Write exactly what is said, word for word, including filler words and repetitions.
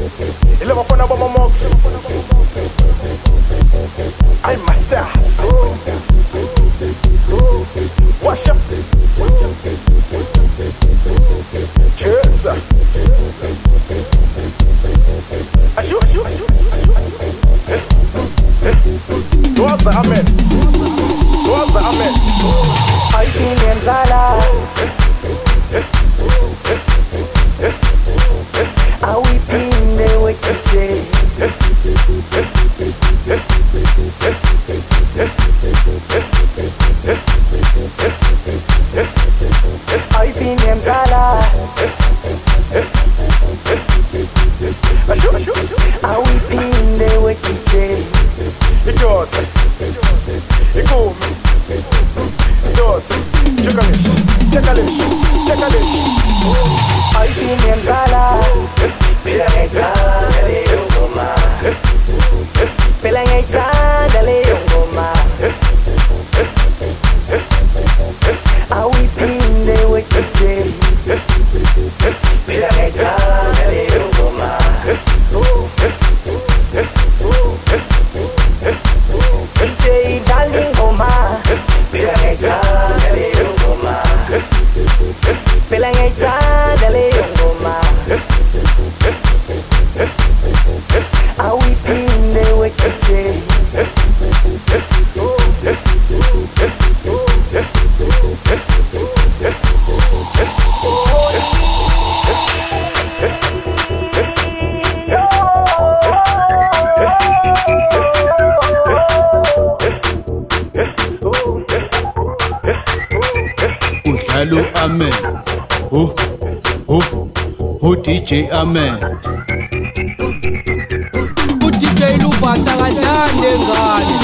Eleven for number mox. I'm masters. Wash up. Cheers. Ashu, ashu, ashu, ashu. What's the amen? What's the amen? I think I'm Zala. I will be in the wicked. I think I'm Zala. I will be in the wicked. It got it go. Dot, chakalish, chakalish, chakalish. I think I'm Zala. Pelangita dale ngoma. Pelangita dale ngoma. I will be in the wicked. Pelangita dale ngoma. D J dale ngoma. Pelangita dale ngoma. Pelangita dale ngoma. I will be in the wicked. Hello, amen. Oh, oh, oh, D J, amen. U D J Lubasa kancane ngane.